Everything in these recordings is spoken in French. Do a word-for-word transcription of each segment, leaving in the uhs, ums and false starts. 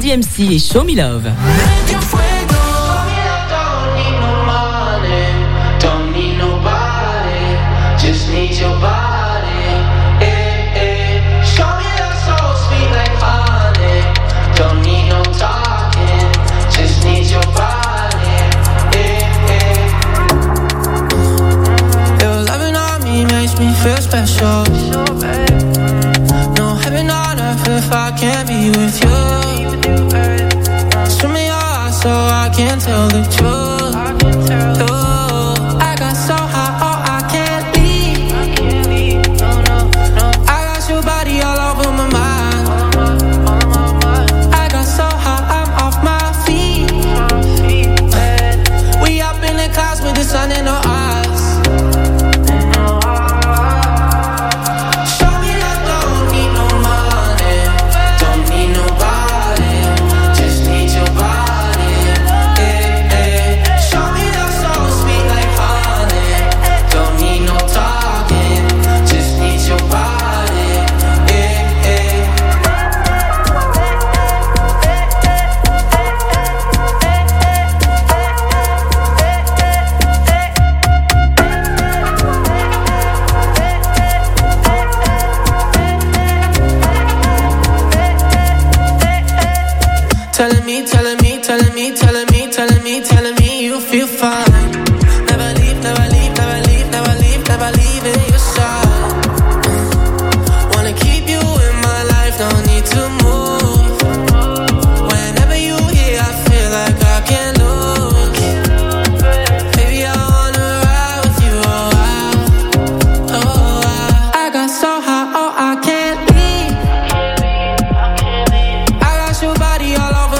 M C et Show Me Love. Feel special. No heaven on earth if I can't be with you. Show me your eyes so I can tell the truth. Oh, I got so high, oh I can't leave. I got your body all over my mind. I got so high, I'm off my feet. We up in the clouds with the sun in our eyes. Telling me, telling me, telling me, telling me, telling me, telling me you feel fine. Never leave, never leave, never leave, never leave, never leave in your side. Wanna keep you in my life, don't need to move. Whenever you here, I feel like I can't lose. Baby, I wanna ride with you, oh I, oh I. I got so high, oh I can't leave. I got your body all over.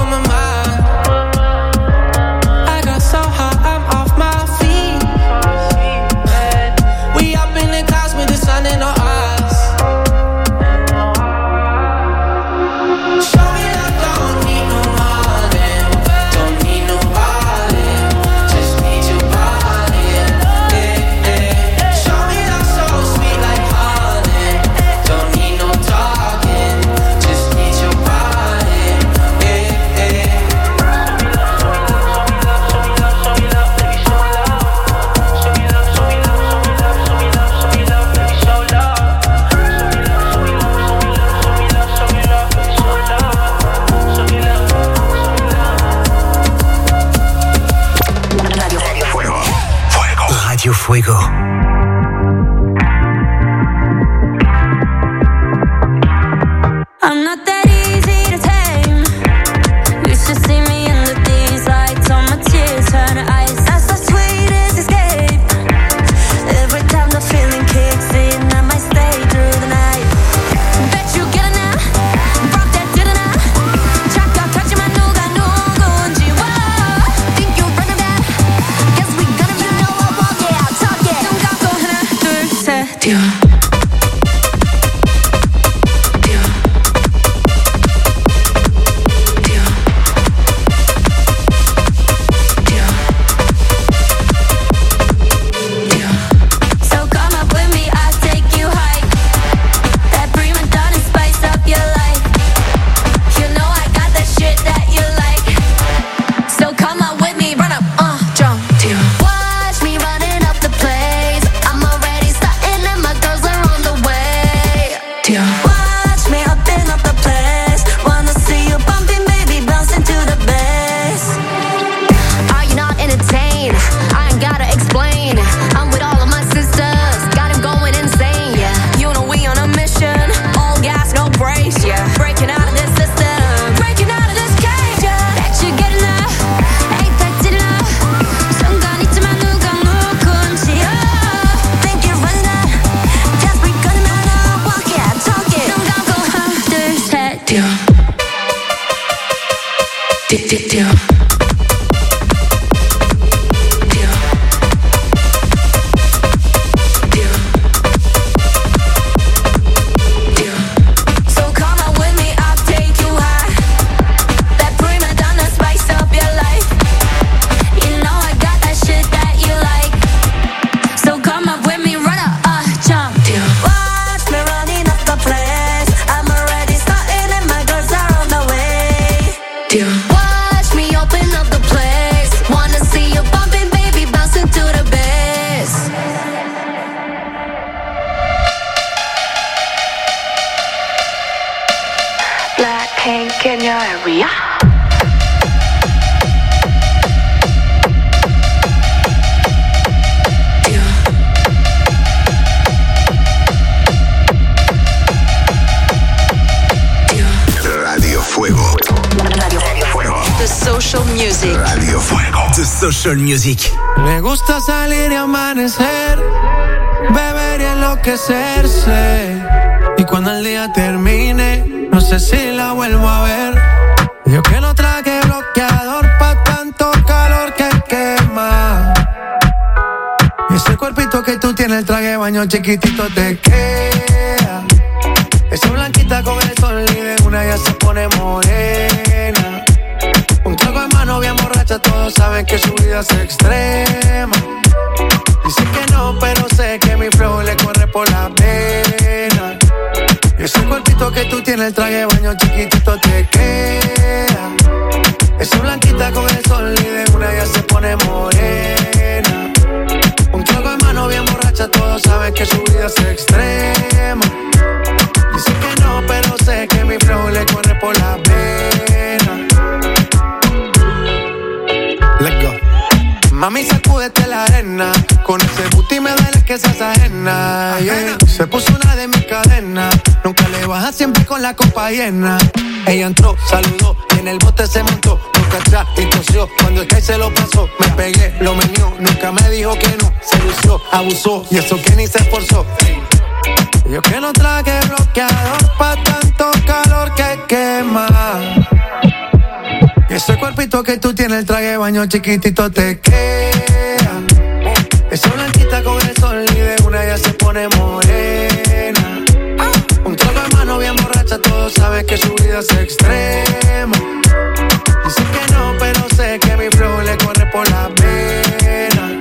Fuego. I'm not that easy to tame. You should see me under these lights. All my tears turn to ice. That's the sweetest escape. Every time the feeling kicks in, I might stay through the night. Bet you get it now. Rock that did it now. 잠깐 touching 누가 누군지. Whoa. Think you're running back. Guess we gonna be no more walk it out, talk it. 눈 감고 하나 둘 셋. 뛰어. Watch me open up the place. Wanna see you bumping, baby, bouncing to the bass. Blackpink in your area. Radio Fuego. Radio Fuego. The Social Music. Radio Fuego. The Social Music. Me gusta salir y amanecer, beber y enloquecerse. Y cuando el día termine, no sé si la vuelvo a ver. Yo que no traje bloqueador pa' tanto calor que quema. Y ese cuerpito que tú tienes, el traje de baño chiquitito te queda. Esa blanquita con el sol y de una ya se pone morena. Un trago en mano bien borracha, todos saben que su vida es extrema. Dicen que no, pero sé que mi flow le corre por la pena. Y ese cuerpito que tú tienes, el traje de baño chiquitito te queda. Esa blanquita con el sol y de una ya se pone morena. Un trago en mano bien borracha, todos saben que su vida es extrema. Dicen que no, pero sé que mi flow le corre por la pena. Let's go. Mami, sacúdete la arena. Con ese booty me duele que seas ajena, yeah. Se puso una de mis cadenas. Nunca le baja, siempre con la copa llena. Ella entró, saludó y en el bote se montó. Boca atrás y tosió. Cuando el que se lo pasó, me pegué, lo menió. Nunca me dijo que no. Se lució, abusó y eso que ni se esforzó. Yo que no traje bloqueador pa' tanto calor que quema. Y ese cuerpito que tú tienes, el traje de baño chiquitito te queda. Esa blanquita con el sol y de una ya se pone morena. Un trago de mano bien borracha, todos saben que su vida es extrema. Dicen que no, pero sé que mi flow le corre por la pena.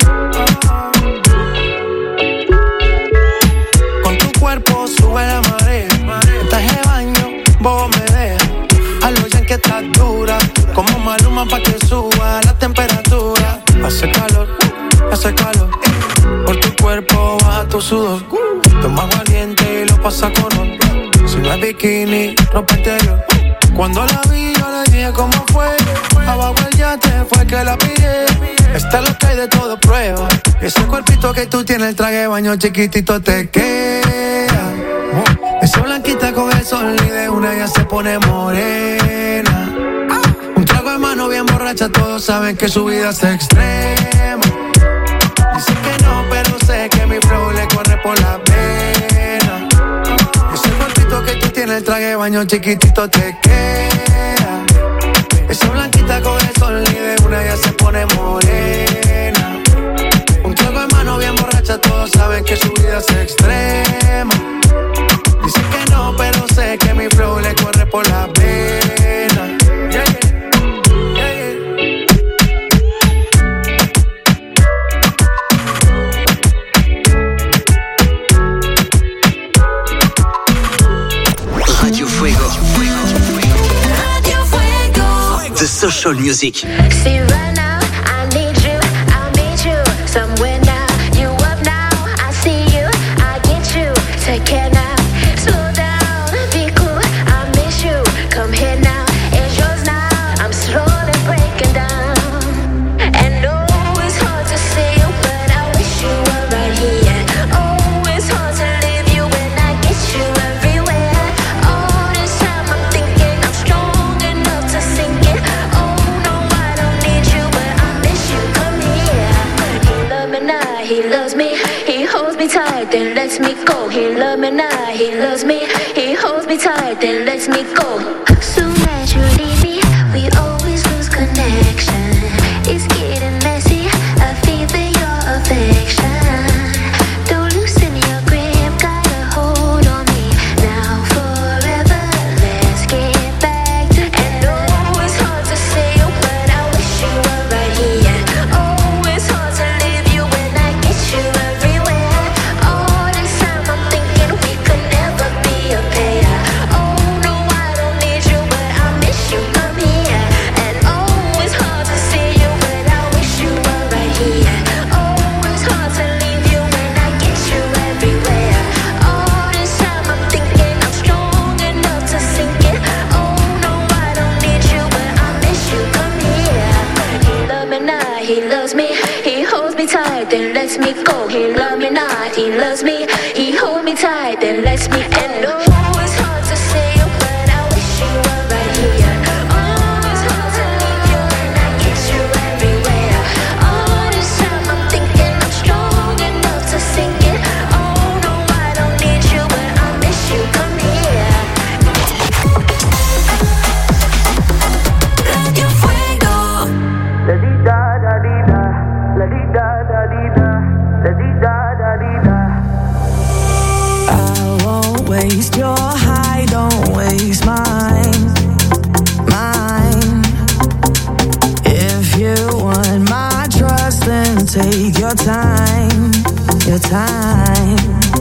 Con tu cuerpo sube la marea. El traje de baño, vos me dejas. A lo ya que estás dura, como Maluma pa' que suba la temperatura. Hace calor, hace calor. Por tu cuerpo baja tu sudor. Toma valiente y lo pasa con honor. Si no es bikini, ropa interior. Cuando la vi yo le dije cómo fue. Abajo el yate fue que la pillé. Está lo que hay de todo prueba. Ese cuerpito que tú tienes, el traje de baño chiquitito te queda. Esa blanquita con el sol y de una ya se pone morena. Un trago de mano bien borracha, todos saben que su vida es extrema. Dicen que no, pero sé que mi flow le corre por la pena. Ese cuerpito que tú tienes, el traje de baño chiquitito te queda. Esa blanquita con el sol y de una ya se pone morena. Un trago de mano bien borracha, todos saben que su vida es extrema. Dicen que no, pero sé que mi flow le corre por la pena. Yeah, yeah. Yeah, yeah. Radio Fuego. Radio Fuego. The Social Music. See right now, I need you, I'll meet you somewhere now. You up now, I see you, I get you. Take care now. Slow down, be cool, I miss you. Come here now, it's yours now. I'm slowly breaking down. And oh, it's hard to see you, but I wish you were right here. Oh, it's hard to leave you when I get you everywhere. All this time I'm thinking I'm strong enough to sink it. Oh no, I don't need you, but I miss you. Come here. He loves me now, he loves me. He holds me tight, then lets me go. He loves me now, he loves me. He holds me tight, then lets me go. Soon as you leave me, we always lose connection. It's getting messy, I feel your affection. Don't loosen your grip, got a hold on me. Now forever, let's get back to. And oh, it's hard to say you, but I wish you were right here. Oh, it's hard to leave you when I get you everywhere. All this time I'm thinking we could never be a pair. Oh no, I don't need he loves me. He holds me tight, then lets me go. He loves me not, he loves me. He holds me tight, then lets me go. And no, it's hard to say, but I wish you were right here. Oh, it's hard to leave you and I get you everywhere. All this time I'm thinking I'm strong enough to sing it. Oh no, I don't need you, but I miss you. Come here. Radio Fuego. La di da da di da, la di da da di da, la di da da di da. I won't waste your high, don't waste mine, mine. If you want my trust, then take your time, your time.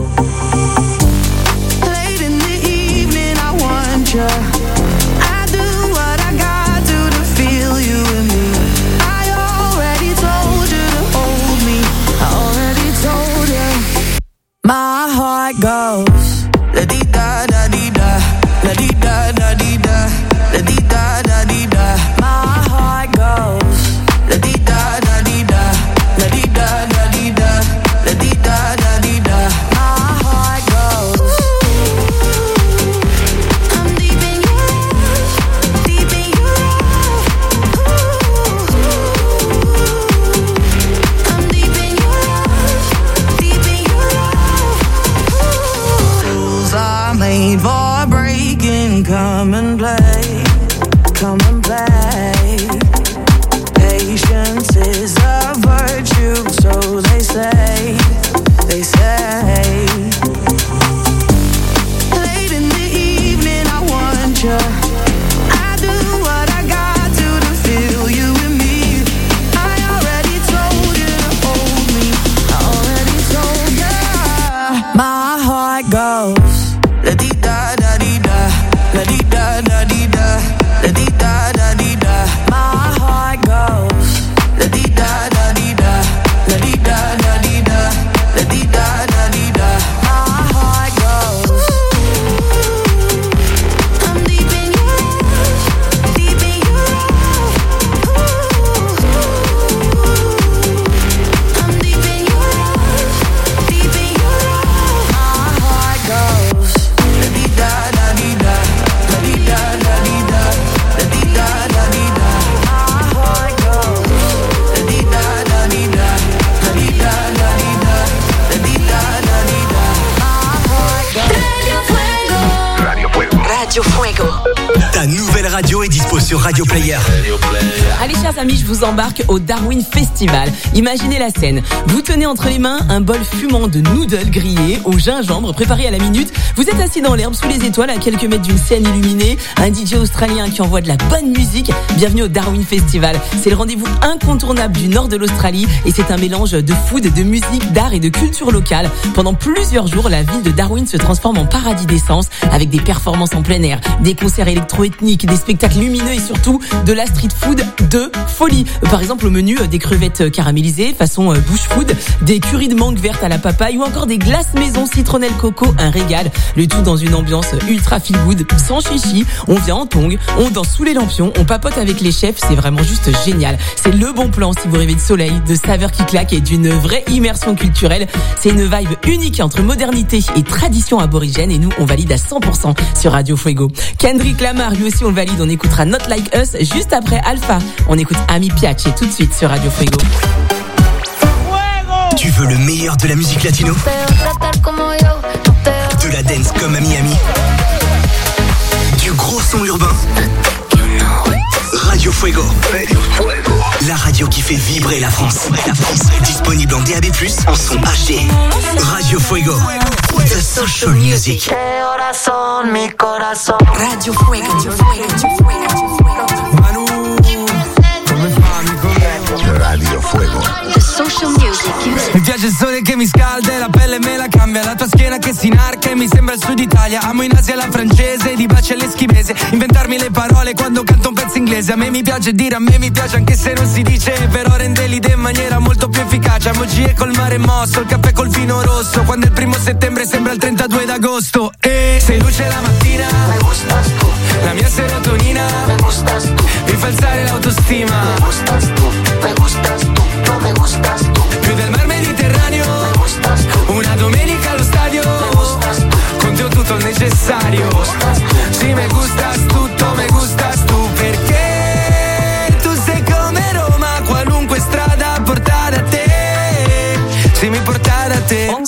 Late in the evening, I want you. I do what I got to to feel you in me. I already told you to hold me. I already told you. My heart goes la di da da di da, la di da da di da, la di da da di da. My heart goes la di da da di da, la di da da di da, la di da da di da. My heart goes. I'm deep in your love, deep in your love. I'm deep in your love, deep in your love. Rules are made for breaking. Come and play, come and play. Patience is a virtue, so they say, they say. Late in the evening, I want you. I do what I got to to feel you in me. I already told you to hold me. I already told you. My heart goes la di da da di da, la di da da di da, la di da da di da. My heart goes la di da da di da, la di da da di da, la di da da di da. My heart goes. I'm deep in your love, deep in your love. I'm deep in your love, deep in your love. My heart goes la di da da di da, la di da da di da, la di da da di da. My heart goes la di da da di da, la di da da di da, la di da da di da. My heart goes. Radio Fuego. Radio Fuego. Radio Fuego. Ta nouvelle radio est dispo sur Radio Player. Allez chers amis, je vous embarque au Darwin Festival. Imaginez la scène. Vous tenez entre les mains un bol fumant de noodles grillés au gingembre préparé à la minute. Vous êtes assis dans l'herbe sous les étoiles à quelques mètres d'une scène illuminée. Un D J australien qui envoie de la bonne musique. Bienvenue au Darwin Festival. C'est le rendez-vous incontournable du nord de l'Australie et c'est un mélange de food, de musique, d'art et de culture locale. Pendant plusieurs jours, la ville de Darwin se transforme en paradis d'essence avec des performances en plein air, des concerts électro-ethniques, des spectacles lumineux et surtout de la street food de folie. Par exemple au menu, des crevettes caramélisées façon bush food, des currys de mangue verte à la papaye ou encore des glaces maison citronnelle coco, un régal. Le tout dans une ambiance ultra feel good, sans chichi. On vient en tongs, on danse sous les lampions, on papote avec les chefs, c'est vraiment juste génial. C'est le bon plan si vous rêvez de soleil, de saveurs qui claquent et d'une vraie immersion culturelle. C'est une vibe unique entre modernité et tradition aborigène et nous on valide à cent pour cent sur Radio Fuego. Kendrick Lamar, lui aussi on le valide, on écoutera Not Like Us juste après Alpha. On écoute Ami Piace tout de suite sur Radio Fuego. Tu veux le meilleur de la musique latino? De la dance comme à Miami? Du gros son urbain? Radio Fuego. La radio qui fait vibrer la France. La France. Disponible en D A B plus, en son H D. Radio Fuego. The Social Music. Radio Fuego. Manu, come fa, Radio Fuego. The Social Music. Mi piace il sole che mi scalda e la pelle me la cambia. La tua schiena che si inarca e mi sembra il sud Italia. Amo in Asia la francese, di baci all'eschimese. Inventarmi le parole quando canto un pezzo inglese. A me mi piace dire, a me mi piace anche se non si dice. Però rende l'idea in maniera molto più efficace. Amo G e col mare mosso, il caffè col vino rosso. Quando è il primo settembre sembra il trentadue d'agosto. E sei luce la mattina, me gustas tu. La mia serotonina, me gustas tu. Mi fa alzare l'autostima, me gustas tu, me gustas tu.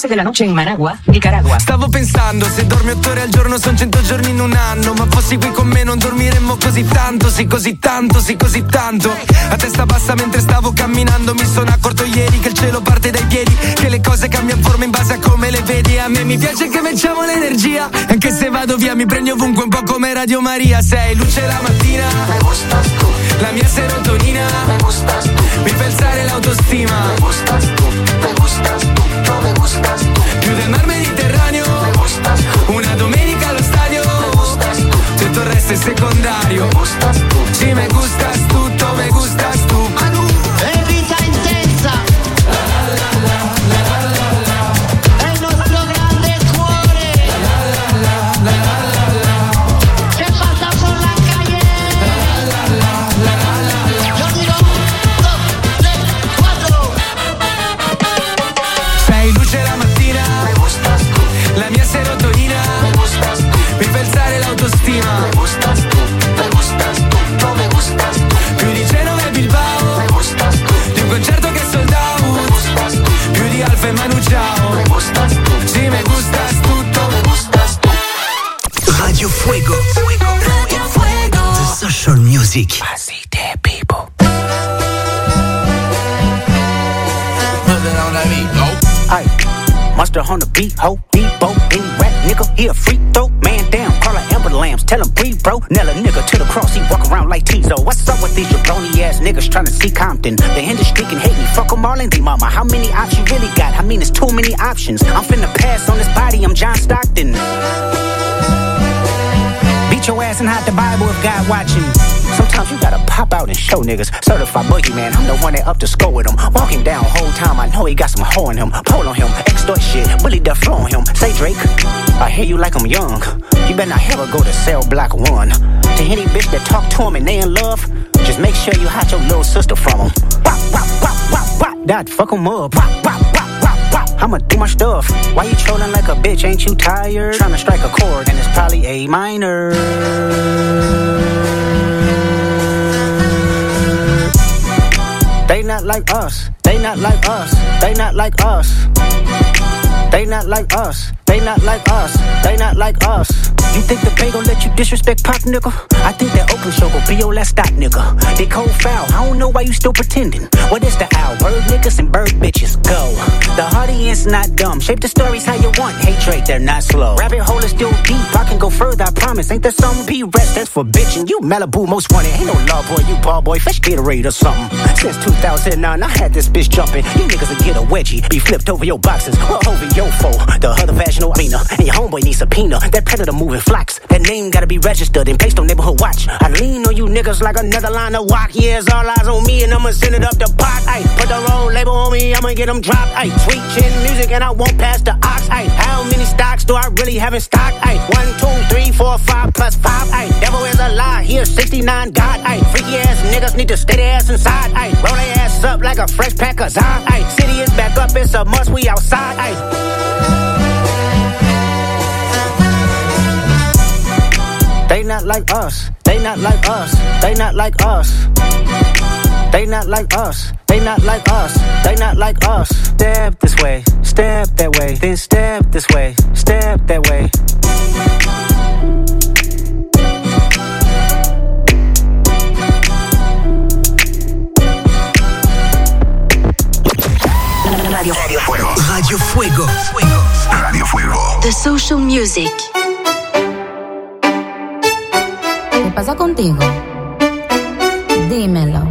once de la noche in Managua, Nicaragua. Stavo pensando, se dormi otto ore al giorno sono cento giorni in un anno. Ma fossi qui con me non dormiremmo così tanto, sì così tanto, sì così tanto. A testa bassa mentre stavo camminando mi sono accorto ieri che il cielo parte dai piedi, che le cose cambiano forma in base a come le vedi. A me mi piace che facciamo l'energia, anche se vado via mi prendi ovunque un po' come Radio Maria. Sei luce la mattina, me gustas tú, la mia serotonina, me gustas tú, mi fa alzare l'autostima, me gustas tú, me gustas tú, no me gustas tú, più del mar Mediterraneo, me gustas tú, una domenica allo stadio, me gustas tú, tutto il resto è secondario, me gustas tú, sì me gustas tutto, me gustas tu. Manu, è vita intensa, è il nostro grande cuore, che passa por la calle, yo digo uno, dos, tres, cuatro. sei luce la mattina, me gustas tú, la mia serotonina, me gustas tú, mi fa alzare l'autostima, me gustas tú, me gustas tú, no me gustas tú, più di Genova e Bilbao, me gustas tú, di un concerto che è sold me out, gustas tú, più di Alfa e Manu Ciao, me gustas tú, sì me gustas tutto, me gustas tú. Radio Fuego. Radio Fuego. The Social Music. I see dead people. Aye, monster on the beat, ho, Debo, any rap nigga, he a free throw, man down, call her Amber Lambs, tell him breathe, bro, Nella nigga to the cross, he walk around like Tizo. What's up with these jabroni ass niggas trying to see Compton? The industry can hate me, fuck 'em all and they mama. How many options you really got? I mean, it's too many options. I'm finna pass on this body, I'm John Stockton. Beat your ass and hide the Bible if God watching. Sometimes you gotta pop out and show niggas. Certified boogeyman, I'm the one that up to score with him. Walking down whole time, I know he got some hoe in him. Pole on him, extort shit, Willie the flow on him. Say Drake, I hear you like I'm young. You better not ever go to cell block one. To any bitch that talk to him and they in love, just make sure you hide your little sister from him. Wop, wop, wop, wop, wop, that fuck him up. Wop, wop, wop, wop, wop, I'ma do my stuff. Why you trolling like a bitch, ain't you tired? Trying to strike a chord and it's probably A minor. They not like us, they not like us, they not like us. They not like us, they not like us, they not like us. You think the Bay gon' let you disrespect Pop, nigga? I think that Oakland show gon' be your last stop, nigga. They cold foul, I don't know why you still pretending. What is the owl? Bird niggas and bird bitches, go. The audience not dumb, shape the stories how you want. Hate rate, they're not slow. Rabbit hole is still deep, I can go further, I promise. Ain't there some P-rest that's for bitchin'? You Malibu most wanted, ain't no love boy, you ball boy, fresh Gatorade or something. Since two thousand nine, I had this bitch jumping. You niggas will get a wedgie, be flipped over your boxes, well over your foe. The other vaginal arena, and your homeboy needs subpoena. That predator moving flocks, that name gotta be registered and placed on neighborhood watch. I lean on you niggas like another line of walk. Yeah, it's all eyes on me and I'ma send it up the pot. Ay, put the road label on me, I'ma get them dropped. Ay, sweet chin music and I won't pass the ox. Ay, how many stocks do I really have in stock? Ay, one, two, three, four, five plus five. Ay, devil is a lie, here sixty-nine God. Ay, freaky ass niggas need to stay their ass inside. Ay, roll their ass up like a fresh pack of Zod. Ay, city is back up, it's a must, we outside. Ay. They not like us, they not like us, they not like us. They not like us, they not like us, they not like us. Step this way, step that way, then step this way, step that way. Radio, Radio Fuego. Radio Fuego. Fuego. Radio Fuego. The Social Music. ¿Qué pasa contigo? Dímelo.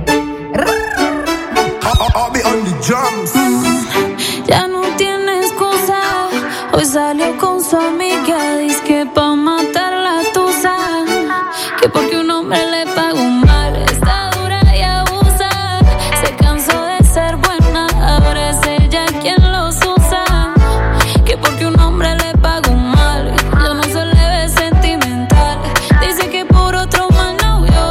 Ya no tiene excusa. Hoy salió con su amiga. Dice que pa' matar la tusa. Que porque un hombre le pagó mal. Está dura y abusa. Se cansó de ser buena. Ahora es ella quien los usa. Que porque un hombre le pagó mal. Yo no se le ve sentimental. Dice que por otro mal novio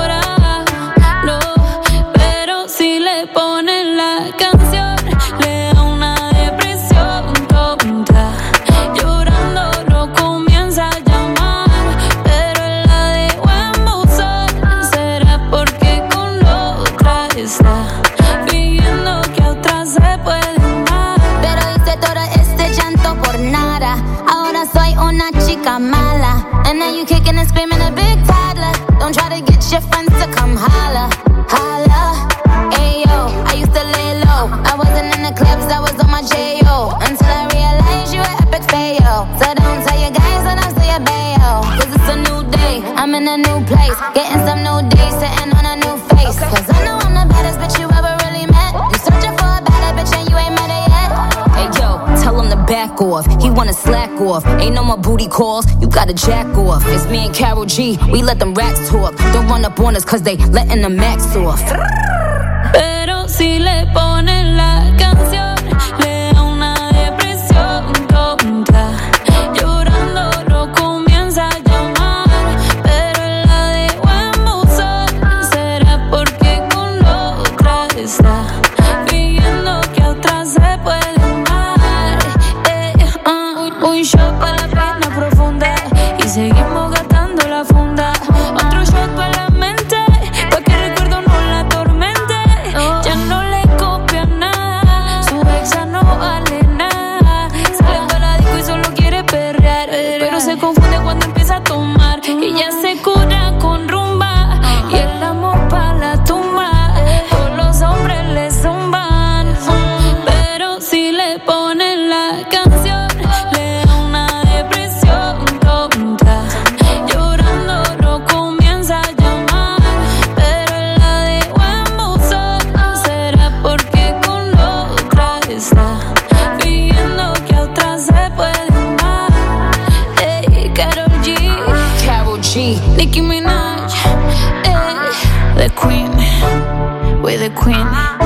your friends to come holla, holla. Ayo, I used to lay low. I wasn't in the clubs, I was on my J O. Until I realized you were epic fail. So don't tell your guys when I say a bail. Cause it's a new day, I'm in a new place. Getting some new days, sitting on a new face. Cause I know I'm the baddest bitch you ever really met. You searching for a better bitch and you ain't met her yet. Hey yo, tell him to back off. He wanna slack off. Ain't no more booty calls, you gotta jack off. It's me and Karol G, we let them racks talk. Don't run up on us cause they letting the max off. Pero si le ponen la canción, le da una depresión tonta. Llorando lo comienza a llamar, pero él la dejó en buzón. Será porque con la otra está fingiendo que a otra se puede amar. Eh, uh, un shot para la pena profunda y seguimos gastando la funda. Otro shot para la mente, pa' que el recuerdo no la atormente. Ya no le copia nada, su ex ya no vale nada. Sale para la disco y solo quiere perrear, pero se confunde cuando empieza a tomar. Y ya se cura con rumba y el amor pa' la tumba. Todos los hombres le zumban, pero si le ponen la canción, le da una depresión tonta. Llorando lo comienza a llamar, pero él la dejó en buzón. Será porque con la otra está fingiendo que a otra se puede amar. Hey, Karol G, Karol G, Nicki Minaj, hey, the queen, we're the queen.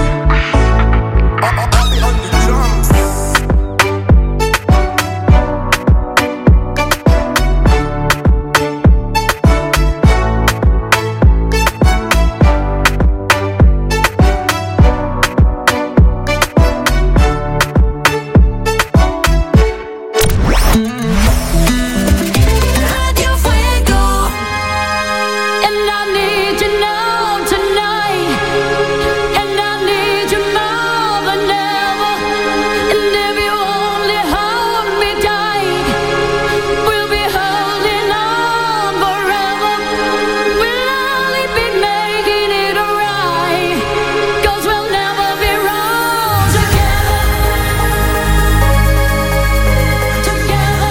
Radio Fuego. And I need you now tonight, and I need you more than ever. And if you only hold me tight, we'll be holding on forever. We'll only be making it right, 'cause we'll never be wrong together. Together.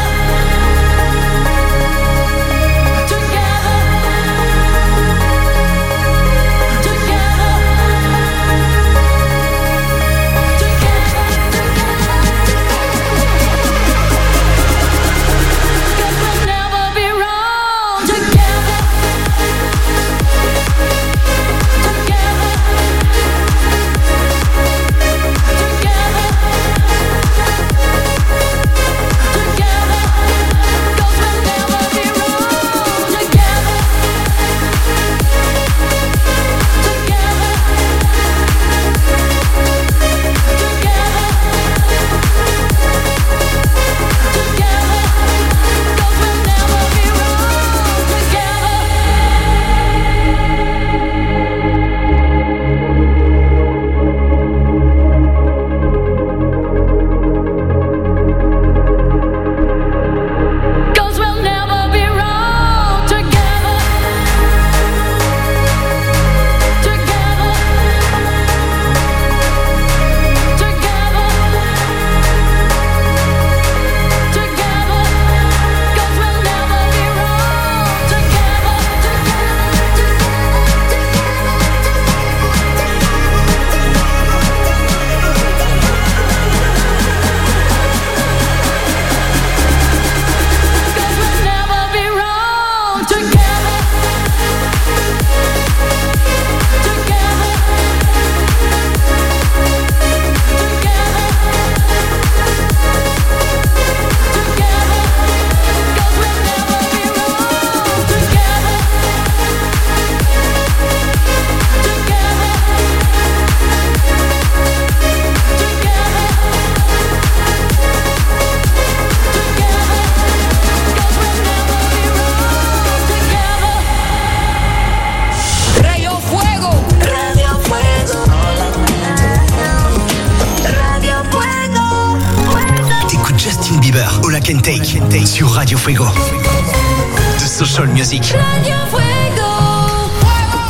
All I Can Take sur Radio Fuego. The Social Music. Radio Fuego.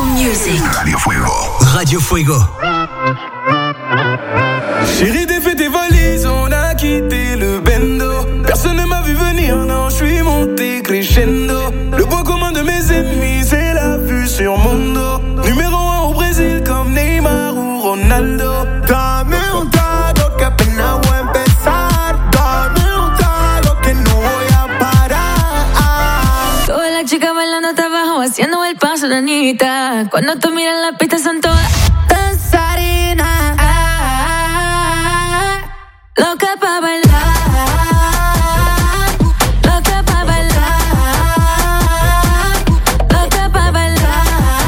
music. Radio Fuego. Radio Fuego. Chérie, défais tes valises, on a quitté le bendo. Personne ne m'a vu venir, non, je suis monté crescendo. Le point commun de mes ennemis, c'est la vue sur mon dos. Numéro un au Brésil comme Neymar ou Ronaldo. Dame un trago que apenas voy a empezar. Dame un trago que no voy a parar. Todas las chicas bailando hasta abajo, haciendo el paso, la niñita. Cuando tú miras la pista son todas danzarinas. Loca pa' bailar, loca pa' bailar, loca pa' bailar.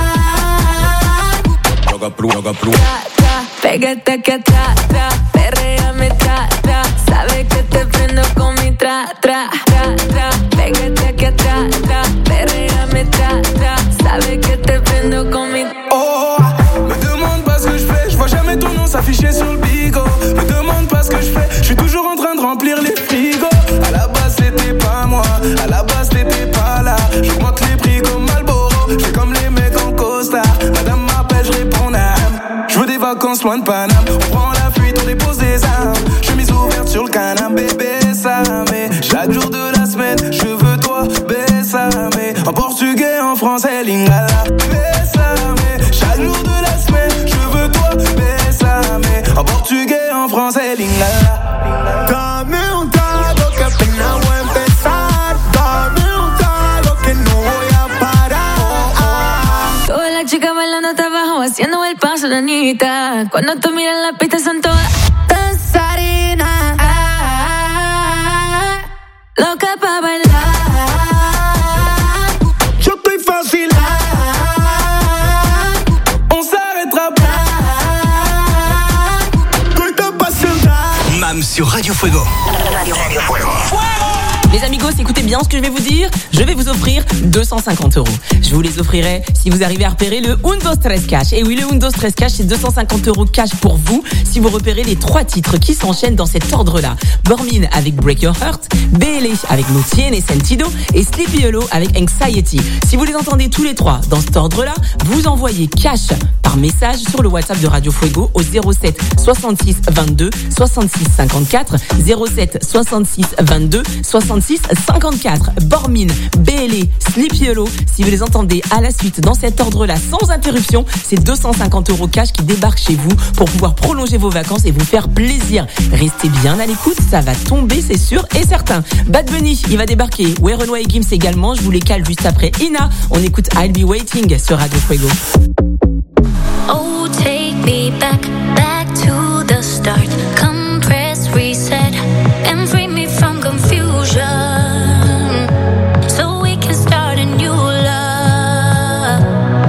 Loca pru, loca pru. Tra, tra, pégate aquí atrás, tra, perréame, tra, tra. Sabes que te prendo con mi tra, tra, tra, tra. Pégate aquí atrás, tra, perréame, tra, tra. Sabes que te prendo con mi. Oh, me demande pas ce que je fais, je vois jamais ton nom s'afficher sur le bigot. Me demande pas ce que je fais, je suis toujours en train de remplir les frigos. À la base c'était pas moi, à la base t'étais pas là. J'augmente les prix comme Marlboro, j'fais comme les mecs en costard. Madame m'appelle, je réponds nam. Je veux des vacances loin de Paname. On prend la fuite, on dépose des armes. Chemise ouverte sur le canapé, bébé ça. Mais chaque jour de la semaine, je veux toi, bésame. En portugais, en français, lingala. Bésame. Chaque jour de la semaine, je veux toi, bésame. En portugais, en français, lingala. Dame un trago que apenas voy a empezar. Dame un trago que no voy a parar. Todas las chicas bailando hasta abajo, haciendo el paso, la niñita. Cuando tú miras la pista son todas danzarinas. Loca pa' bailar. Yo estoy fácil. On s'arrêtera pas. Coita pa' sentar. Mam sur Radio Fuego. Radio Fuego. Les amigos, écoutez bien ce que je vais vous dire. Je vais vous offrir deux cent cinquante euros. Je vous les offrirai si vous arrivez à repérer le un, deux, trois cash. Et oui, le un, deux, trois cash, c'est deux cent cinquante euros cash pour vous si vous repérez les trois titres qui s'enchaînent dans cet ordre-là. Bormin avec Break Your Heart, B L A avec No Tiene Sentido et Sleepy Hollow avec Anxiety. Si vous les entendez tous les trois dans cet ordre-là, vous envoyez cash par message sur le WhatsApp de Radio Fuego au zéro sept soixante-six vingt-deux soixante-six cinquante-quatre zéro sept soixante-six vingt-deux soixante-six cinquante-quatre. Bormin, B L A, Sleepy Hollow. Si vous les entendez à la suite dans cet ordre-là sans interruption, c'est deux cent cinquante euros cash qui débarquent chez vous pour pouvoir prolonger vos vacances et vous faire plaisir. Restez bien à l'écoute, ça va tomber, c'est sûr et certain. Bad Bunny, il va débarquer. Werenoi et Gims également, je vous les cale juste après Ina. On écoute I'll Be Waiting sur Radio Fuego. Oh, take me back, back to the start. Come press reset and free me from confusion. So we can start a new love.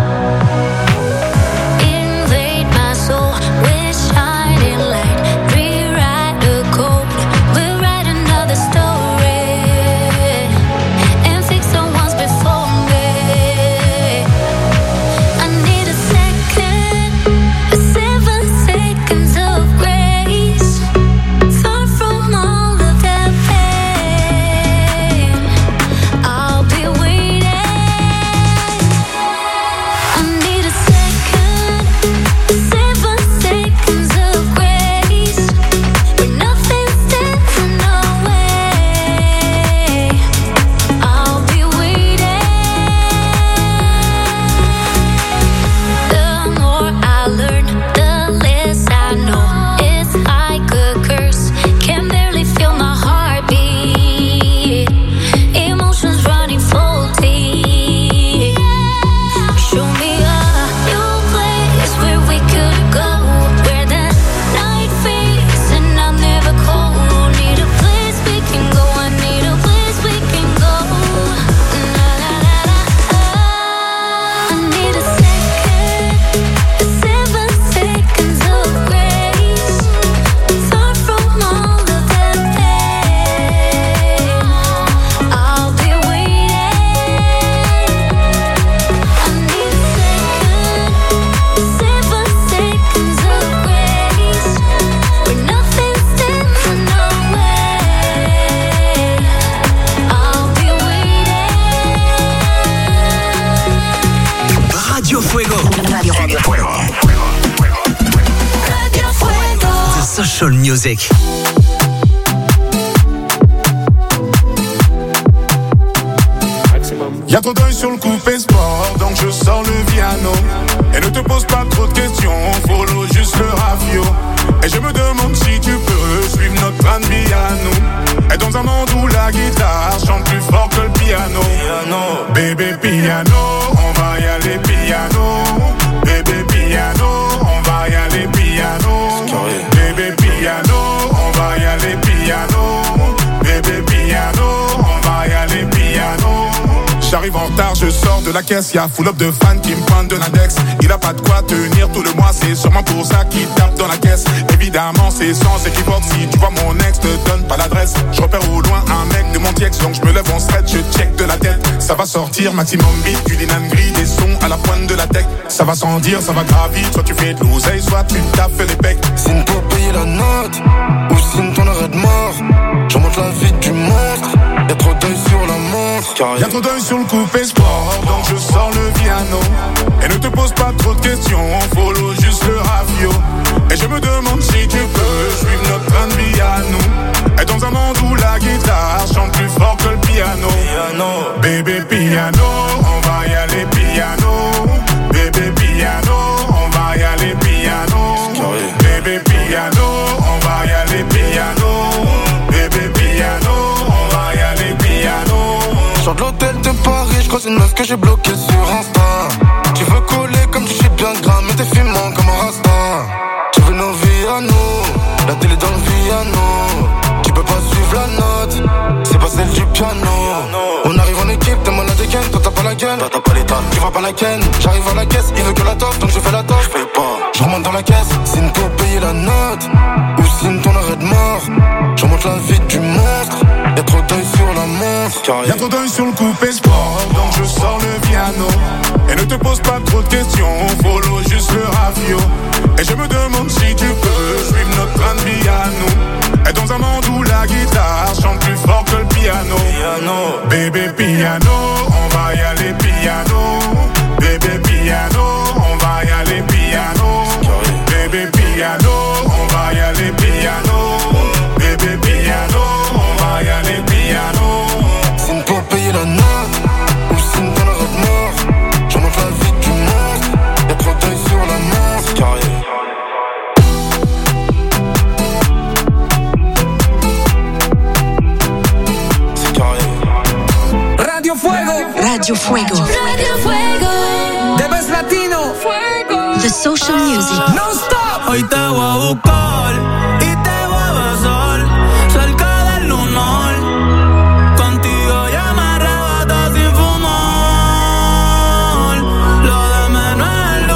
Invade my soul with shining light. Rewrite the code, we'll write another story. And fix the ones before me. I need a Radio Fuego. Radio Fuego. The Social Music. Y'a trop d'œil sur le coupé sport, donc je sors le piano. Et ne te pose pas trop de questions, follow juste le rafio. Et je me demande si tu peux suivre notre train de vie à nous. Et dans un monde où la guitare chante plus fort que le piano. Piano. Bébé piano, on va y aller piano. Bébé piano, on va y aller piano. Bébé piano, on va y aller piano. Bébé piano, on va y aller piano. J'arrive en retard, je sors de la caisse, y'a full up de fans qui me pointent de l'index. Il a pas de quoi tenir tout le mois, c'est sûrement pour ça qu'il tape dans la caisse. Évidemment, c'est sans équivoque, si tu vois mon ex, te donne pas l'adresse. Je repère au loin un mec de mon tiex, donc je me lève en stretch, je check de la tête. Ça va sortir, maximum beat, du linan gris, des sons à la pointe de la tech. Ça va sans dire, ça va gravir, soit tu fais de l'oseille, soit tu taffes les pecs. Signe pour payer la note, ou signe ton arrêt de mort. Je monte la vie du monstre, y'a trop d'œil sur la montre. Y'a trop d'œil sur le coupé sport, donc je sors le piano. Et ne te pose pas trop de questions, follow juste le rafio. Et je me demande si tu peux suivre notre train de vie à nous. Et dans un monde où la guitare chante plus fort que le piano. Piano. Bébé piano, on va y aller piano. Bébé piano, on va y aller piano. Bébé piano, on va y aller piano. Bébé piano, on va y aller piano. Sors de l'hôtel de Paris, je croise une meuf que j'ai bloquée sur Insta. Tu veux coller comme tu sais bien gras, mais t'es fumant comme un rasta. Tu veux nos vies à nous, la télé dans le piano. Tu peux pas suivre la note, c'est pas celle du piano. On arrive en équipe, t'es malade et ken, toi t'as pas la gueule, toi t'as pas l'état, tu vois pas la ken. J'arrive à la caisse, il veut que la toffe, donc je fais la toffe. Je fais pas, je remonte dans la caisse, signe pour payer la note, ou signe ton arrêt de mort. Je remonte la vie du monstre, y'a trop d'œil sur la montre. Y'a trop d'œil sur le coupé sport, donc je sors le piano. Et ne te pose pas trop de questions, follow juste le rafio. Et je me demande si tu peux suivre notre train de vie à nous. Et dans un monde où la guitare chante plus fort que le piano. Piano. Bébé piano, on va y aller piano. Bébé piano, on va y aller piano. Bébé piano, on va y aller piano. Bébé piano, on va y aller piano. Signe pour payer la note, ou signe ton arrêt de mort. Je monte la vie du monstre, y'a trop d'œil sur la montre. Carré. Radio Fuego. Radio Fuego. Radio Fuego. The best latino. Fuego. The Social Music. No stop. Hoy te voy a buscar y te voy a besar cerca del lunar. Contigo ya me arrebata sin fumar. Lo de menos es el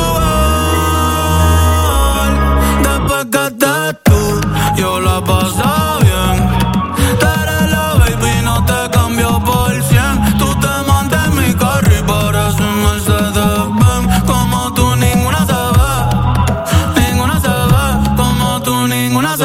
lugar. Después que estés tú, yo la paso bien. Tú eres la baby, no te cambio por cien. Tú te montas en mi carro y pareces un Mercedes-Benz. Como tú ninguna se ve, ninguna se ve. Como tú ninguna se ve.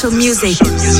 Social Music.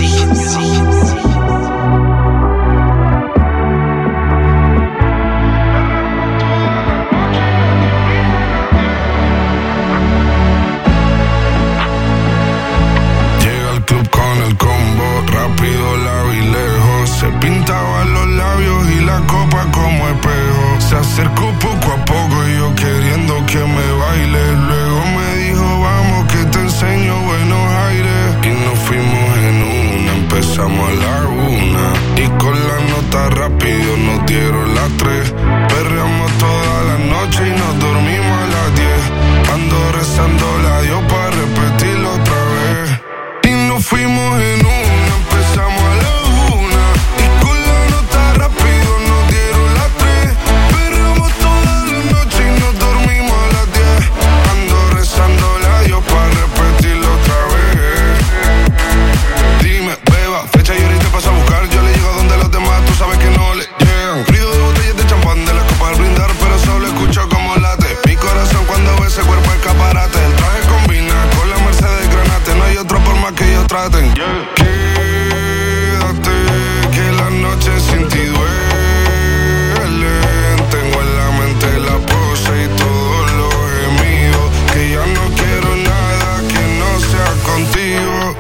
Llega al club con el combo, rápido la vi lejos. Se pintaba los labios y la copa como espejo. Se acercó poco a poco y yo queriendo que me baile. Luego me dijo vamos que te enseño buenos aires. Y nos fuimos en una, empezamos a la una. Y con la nota rápido nos dieron las tres. Perreamos toda la noche y nos dormimos a las diez. Ando rezando la Dios para repetirlo otra vez. Y nos fuimos en una, empezamos a la una. Y con la nota rápido nos dieron las tres. Perreamos toda la noche y nos dormimos a las diez. Ando rezando la Dios para repetirlo otra vez. Dime, beba, fecha y ahorita paso a buscar. Yo le llego donde los demás, tú sabes que no le llegan. Ruido de botellas de champán de la copa al brindar, pero solo escucho como late mi corazón cuando ve ese cuerpo escaparate. El traje combina con la Mercedes Granate. No hay otro por más que ellos traten. Quédate, que la noche sin ti duele. Tengo en la mente la pose y todos los gemidos. Que ya no quiero nada que no sea contigo.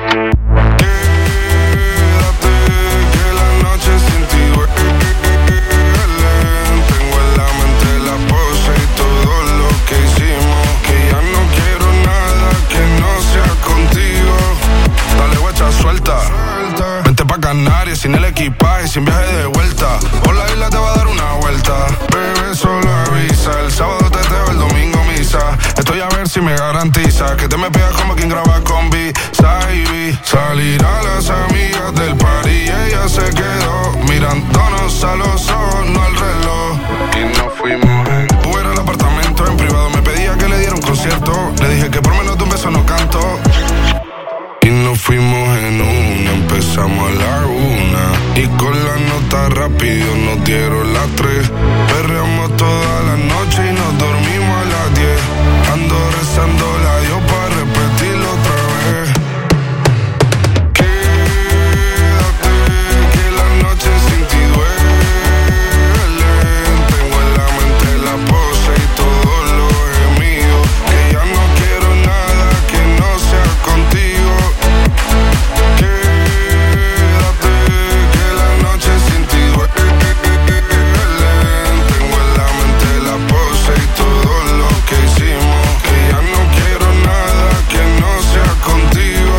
Quédate, que la noche sin ti duele. Tengo en la mente la pose y todo lo que hicimos. Que ya no quiero nada que no sea contigo. Dale guacha, suelta. Vente pa' Canarias sin el equipaje, sin viaje de vuelta. Por la isla te va a dar una vuelta. Bebé, solo avisa. El sábado teteo, el domingo misa. Estoy a ver si me garantiza que te me pegas como quien graba con B-Side. Salir a las amigas del party y ella se quedó mirándonos a los ojos, no al reloj. Y nos fuimos en Uber al apartamento en privado. Me pedía que le diera un concierto. Le dije que por menos de un beso no canto. Y nos fuimos en una, empezamos a la una. Y con la nota rápido nos dieron las tres. Perreamos toda la noche y nos dormimos a las diez. Ando rezando la Dios para repetirlo otra vez. Quédate, que la noche sin ti duele. Tengo en la mente la pose y todos los gemidos. Que ya no quiero nada que no sea contigo. Quédate, que la noche sin ti duele. Tengo en la mente la pose y todo lo que hicimos. Que ya no quiero nada que no sea contigo.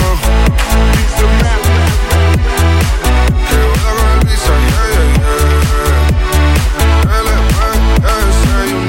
Que vuela con el visa, yeah, yeah, yeah. L P S, you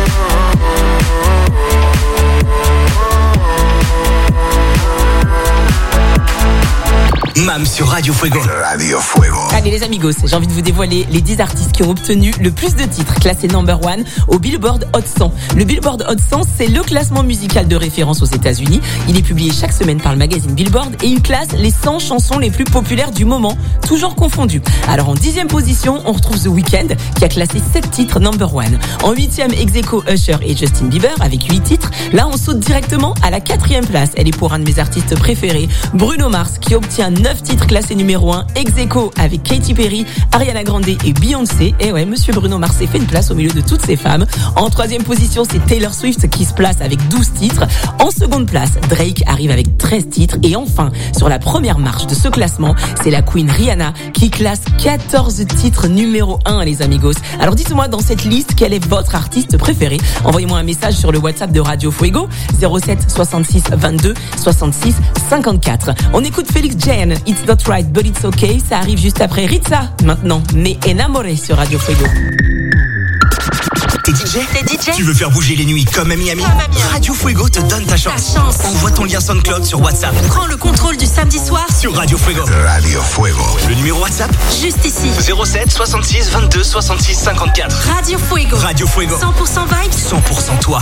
know. Mam sur Radio Fuego. Radio Fuego. Allez les amigos, j'ai envie de vous dévoiler les dix artistes qui ont obtenu le plus de titres classés number one au Billboard Hot cent. Le Billboard Hot cent, c'est le classement musical de référence aux États-Unis. Il est publié chaque semaine par le magazine Billboard et il classe les cent chansons les plus populaires du moment, toujours confondues. Alors en dixième position, on retrouve The Weeknd qui a classé sept titres number one. En huitième, ex-aequo Usher et Justin Bieber avec huit titres. Là, on saute directement à la quatrième place. Elle est pour un de mes artistes préférés, Bruno Mars, qui obtient neuf titres classés numéro un, ex-aequo avec Katy Perry, Ariana Grande et Beyoncé. Et ouais, monsieur Bruno Mars s'est fait une place au milieu de toutes ces femmes. En troisième position, c'est Taylor Swift qui se place avec douze titres. En seconde place, Drake arrive avec treize titres. Et enfin, sur la première marche de ce classement, c'est la Queen Rihanna qui classe quatorze titres numéro un, les amigos. Alors dites-moi dans cette liste, quel est votre artiste préféré? Envoyez-moi un message sur le WhatsApp de Radio Fuego, zéro sept soixante-six vingt-deux soixante-six cinquante-quatre. On écoute Félix Jane, It's Not Right But It's Okay. Ça arrive juste après Ritza, maintenant, mais Enamoré sur Radio Fuego. T'es D J? T'es D J? Tu veux faire bouger les nuits comme à Miami? Radio Fuego te donne ta chance. Ta chance. Envoie ton lien SoundCloud sur WhatsApp. Prends le contrôle du samedi soir sur Radio Fuego. Radio Fuego. Le numéro WhatsApp? juste ici. zéro sept soixante-six vingt-deux soixante-six cinquante-quatre. Radio Fuego. Radio Fuego. cent pour cent vibes. cent pour cent toi.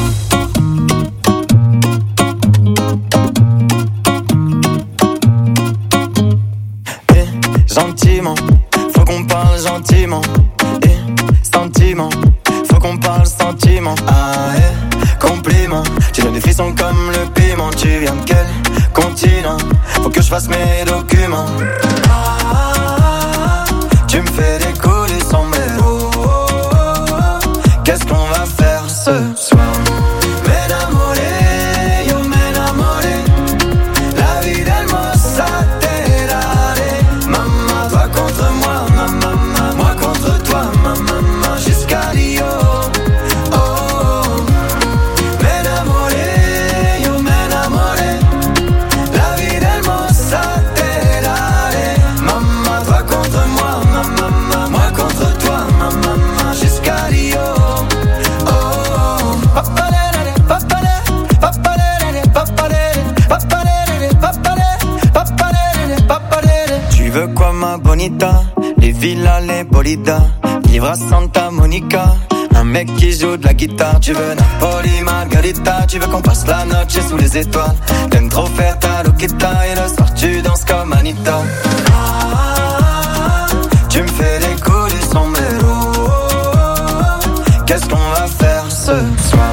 Eh, gentiment, faut qu'on parle gentiment. Eh, sentiment, faut qu'on parle sentiment. Ah, eh, compliment, tu donnes des frissons comme le piment. Tu viens de quel continent? Faut que je fasse mes documents. Ah, tu me fais décoller sans mélo. Qu'est-ce qu'on va faire ce soir? M'enamoré, yo m'enamoré. La vie del mossa terare. Maman, toi contre moi, maman, moi contre toi, maman, jusqu'à Rio. Tu veux quoi ma bonita? Les villas, les bolidas, vivre à Santa Monica, un mec qui joue de la guitare. Tu veux Napoli, Margarita, tu veux qu'on passe la noche sous les étoiles. T'aimes trop faire ta loqueta et le soir tu danses comme Anita. Ah, tu me fais décoller sans mélo. Qu'est-ce qu'on va faire ce soir?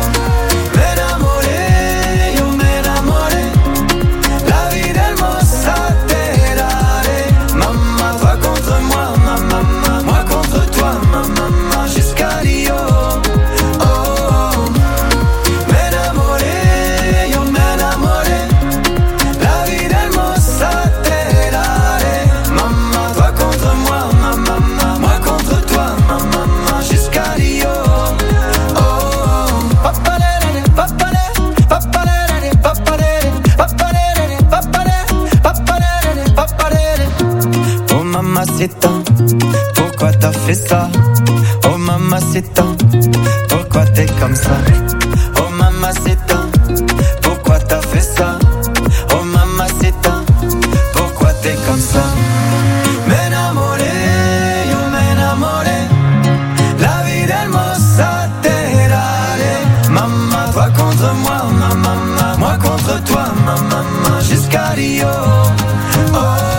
Pourquoi t'as fait ça? Oh mamacita, pourquoi t'es comme ça? Oh mamacita, pourquoi t'as fait ça? Oh mamacita, pourquoi t'es comme ça? M'enamoré, yo m'enamoré. La vie del mossa terare. Maman, toi contre moi, maman, moi contre toi, maman, jusqu'à Rio. Oh.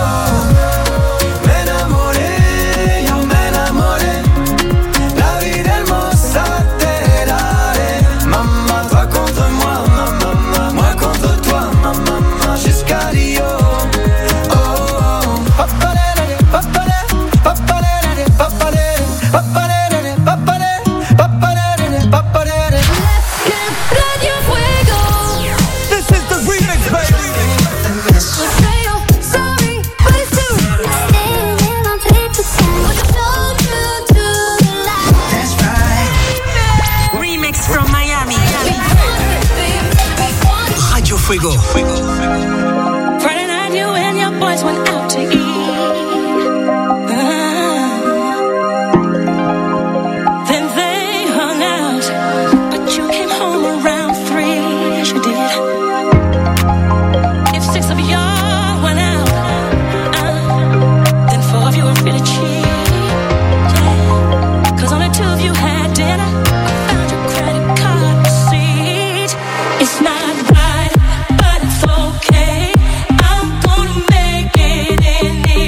Fuego. Fuego. Friday night, you and your boys went out to eat. Uh, then they hung out, but you came home around three. Yes, you did. If six of y'all went out, uh, then four of you were really cheap. Yeah. Cause only two of you had dinner. I found your credit card receipt. It's not right. Okay, I'm gonna make it in the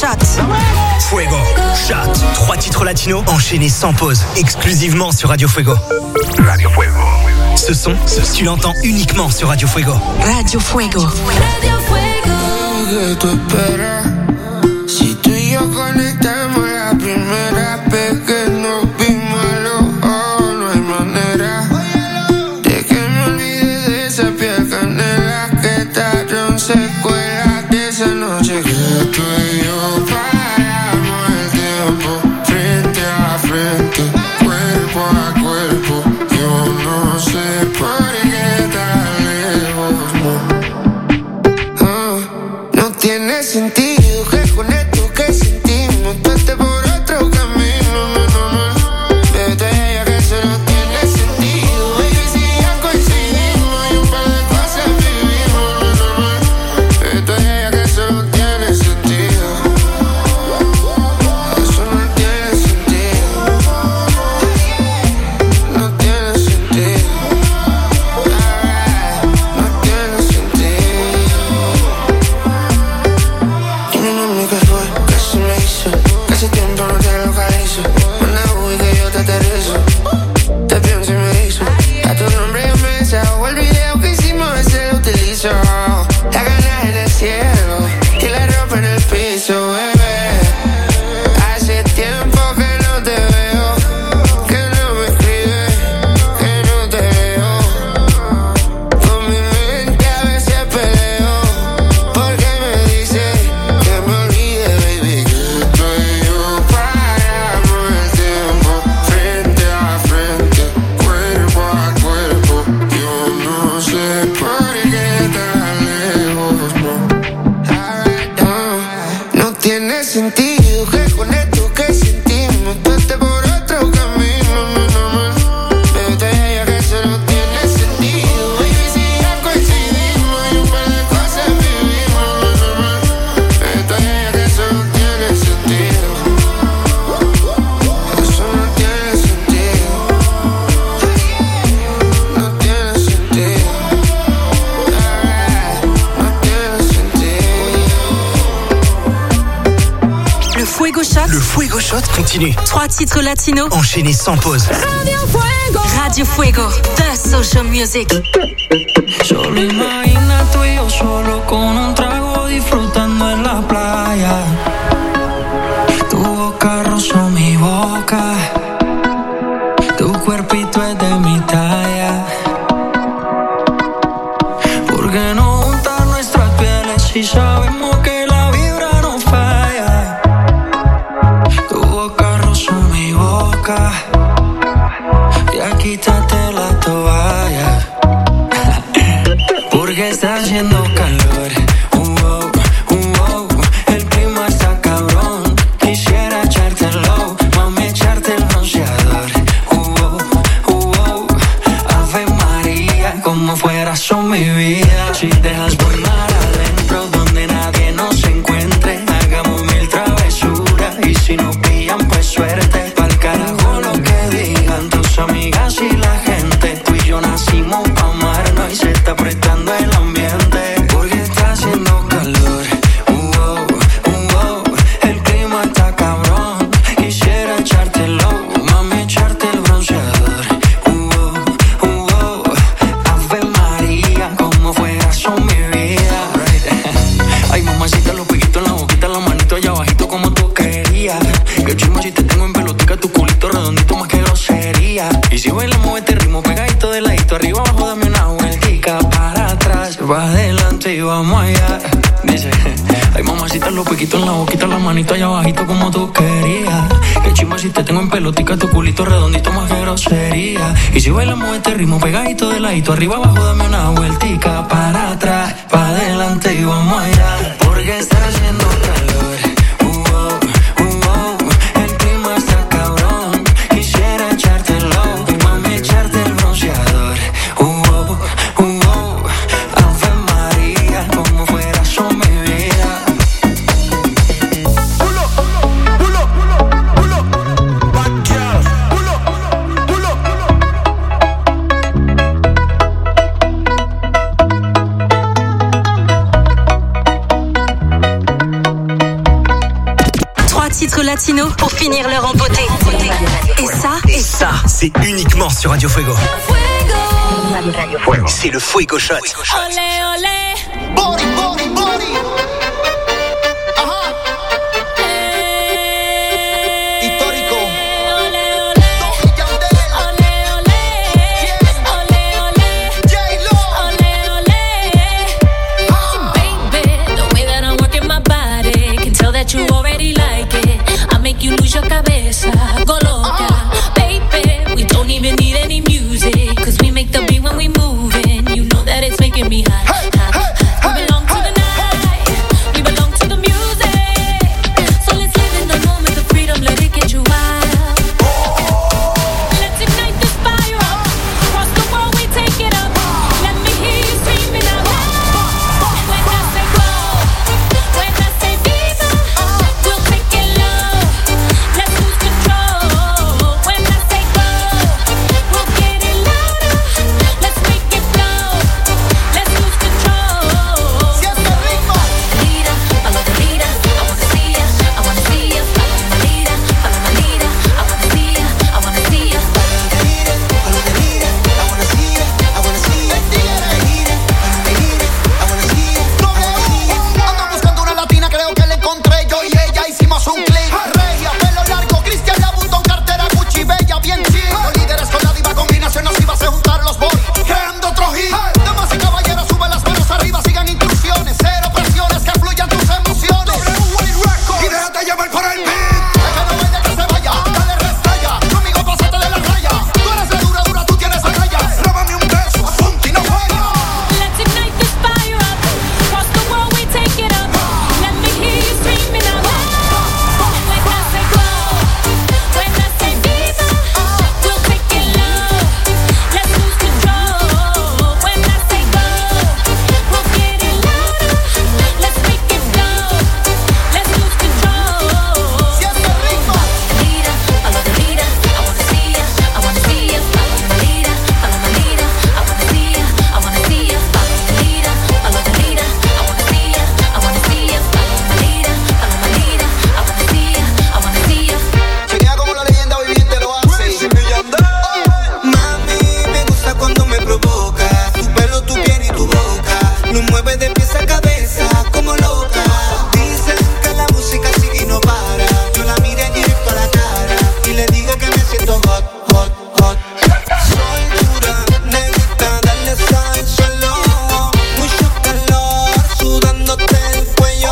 Shot. Fuego, Shot. Trois titres latinos enchaînés sans pause, exclusivement sur Radio Fuego. Radio Fuego. Ce son, tu l'entends uniquement sur Radio Fuego. Radio Fuego. Radio Fuego. Que tú esperas. Si tú y yo conectamos la primera vez que nos vimos a los ojos, no hay manera de que me olvide de esa piel canela que trajeron secuelas de esa noche que tú y yo paramos el tiempo frente a frente, cuerpo a cuerpo. Yo no sé por qué tan lejos, no, oh, no tiene sentido que con esto que sentimos tú estés por otro camino, no, no, no. Vete a ella que eso no tiene sentido, baby, si ya coincidimos y un par de cosas vivimos, no, no, no. Vete a ella que eso no tiene sentido, eso no tiene sentido, no tiene sentido, no tiene sentido. Dime mami qué fue, qué se me hizo, que hace tiempo no te localizo. Manda uy que yo te aterrizo, te pienso y me hizo. A tu nombre yo me desahogo, el video que hicimos ese lo utilizo. La gana en el cielo y la ropa en el piso, bebé. Hace tiempo que no te veo, que no me escribes, que no te veo. Con mi mente a veces peleo, porque me dice que me olvide, baby, que tú y yo paramos el tiempo frente a frente, cuerpo a cuerpo. Yo no sé por qué tan lejos, no. No, no tiene sentido que con esto que sentimos tú estés por otro camino, no, no, no. Vete a ella que eso no tiene sentido, baby, si ya coincidimos y un par de cosas vivimos, no, no, no. Vete a ella que eso no tiene sentido, eso no tiene sentido, no tiene sentido, no tiene sentido. Le Fuego Shot. Le Fuego Shot continue, Trois titres latinos. enchaînés sans pause. Radio Fuego. Radio Fuego. The Social Music. Solo imagina tú y yo solo con un trago disfrutando en la playa. Tu boca rozó mi boca, tu cuerpito es de mi talla. ¿Por qué no juntar nuestras pieles si sabemos que la vibra no falla? Tu boca rozó mi boca, ya quítate la toalla. Porque está haciendo calor, uh, oh, uh, oh. El clima está cabrón. Quisiera echártelo, mami, echarte el bronceador, uh, oh, uh, oh. Ave María, como fueras son mi vida. Si dejas voy mar adentro, donde nadie nos encuentre. Hagamos mil travesuras y si nos pillan pues suerte. Pa'l carajo lo que digan tus amigas y la gente. Tú y yo nacimos pa' amarnos y se está apretando el ambiente. Porque está haciendo calor, uh, oh, uh, oh. El clima está cabrón. Quisiera echártelo, mami, echarte el bronceador, uh, oh, uh, oh. Ave María, como fuera son mi vida, right. Ay, mamacita, los piquitos en la boquita, la manito allá abajito como tú querías. Que chimo si te tengo en pelotica, tu culito redondito más que grosería. Y si bailamos este ritmo pegadito de ladito, arriba abajo dame una vueltica, para atrás, va adelante y vamos allá. Dice, ay mamacita, los piquitos en la boquita, la manito allá abajito como tú querías. Que chimo si te tengo en pelotica, tu culito redondito más que grosería. Y si bailamos este ritmo pegadito de ladito, arriba abajo dame una vueltica, para atrás, pa' adelante y vamos allá. Porque está haciendo calor, uh, oh, uh, oh. El clima está cabrón. Quisiera echártelo, mami, echarte el bronceador, uh, oh, uh, oh. Ave María, como fuera son mi vida. Pull up, pull up, pull up, bad girl. Pull up, pull up, pull up. titres latinos pour finir leur en beauté. Et ça, et ça, c'est uniquement sur Radio Fuego. Radio Fuego. C'est le Fuego Shot. Olé, olé. Body, body, body. Ajá. Histórico. Olé, olé. Olé, olé. Olé, olé. J-Lo. Olé, olé. Baby, the way that I'm working my body can tell that you already like it. I make you lose your cabeza, go loca. Baby, we don't even need any music, cause we make the beat when we moving. You know that it's making me hot, hot, hot. We belong to the night, we belong to the music. So let's live in the moment of freedom, let it get you wild. Let's ignite this fire up. Across the world we take it up. Let me hear you screaming out loud. When I say go, when I say viva, we'll take it low. Let's lose control. When I say go, we'll get it louder. Let's make it flow. Let's lose control. Si ese ritmo. Lira, follow the leader. I wanna see ya, I wanna see ya. Follow my leader, follow my leader. I wanna see ya, I wanna see ya. Follow the leader, I wanna see ya, I wanna see ya. Follow the leader, follow the leader, I wanna see ya. W, ando buscando una latina, creo que la encontré. Yo y ella hicimos un click. Regia, pelo largo, Cristian Louboutin, cartera Gucci, bella, bien chill. Los líderes con la diva, combinación así vas a juntar los boys, creando otro hit. Damas y caballeros, suben las manos arriba, sigan instrucciones. Cero presiones, que fluyan tus emociones. W Records, y déjate llevar por el beat. Deja no vaya que se vaya, dale restalla. Conmigo pásate de la raya. Tú eres de dura, dura, tú tienes agallas. Róbame un beso, apunta y no falla. Let's ignite this fire up. Across the world we take it up. Let me hear you screaming out loud. When I say go, when I say viva, we'll take it low. Let's lose control. When I say go, we'll get it louder. Let's make it flow. Let's lose control. Si ese ritmo. Leader, follow the leader. I wanna see ya, I wanna see ya. Follow my leader, follow my leader. I wanna see ya, I wanna see ya. Follow the leader, follow the leader. I wanna see ya, I wanna see ya. Follow my leader, follow my leader. I wanna see ya, I wanna see ya. Chequea como la leyenda viviente lo hace. Mami, me gusta cuando me provocas. Tu pelo, tu piel y tu boca nos mueve de pies a cabeza como loca. Dicen que la música sigue y no para. Yo la miré directo a la cara y le digo que me siento hot, hot, hot. Soy dura, negrita, dale sal suelo. Mucho calor, sudándote el cuello.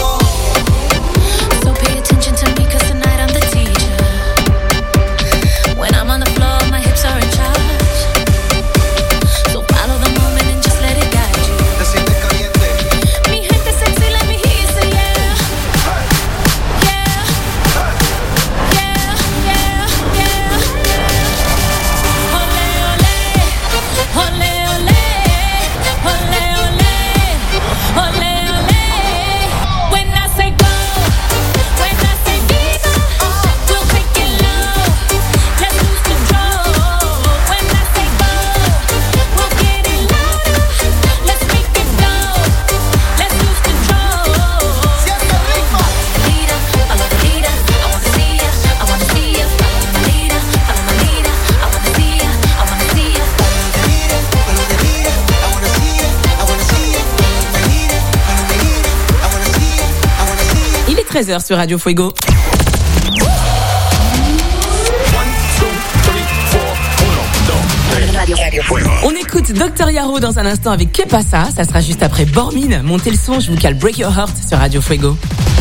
So pay attention to me, cause tonight I'm the teacher. When I'm on the floor, my hips are in charge. So follow the moment and just let it guide you. Te sientes caliente. Mi gente sexy, let me hear you say yeah. Yeah. Yeah, yeah, yeah, yeah. Olé, olé. Olé, olé. Olé, olé. Olé, olé. When I say go, when I say viva, we'll take it low. Let's lose control. When I say go, we'll get it louder. Let's make it flow. Let's lose control. Si ese ritmo. Leader, follow the leader. I wanna see ya, I wanna see ya. Follow my leader, follow my leader. I wanna see ya, I wanna see ya. Follow the leader, follow the leader. I wanna see ya, I wanna see ya. Follow the leader, follow the leader. I wanna see ya, I wanna see ya. Il est treize heures sur Radio Fuego. On écoute Docteur Yaro dans un instant avec Que Pasa. Ça sera juste après Bormine. Montez le son, je vous cale Break Your Heart sur Radio Fuego.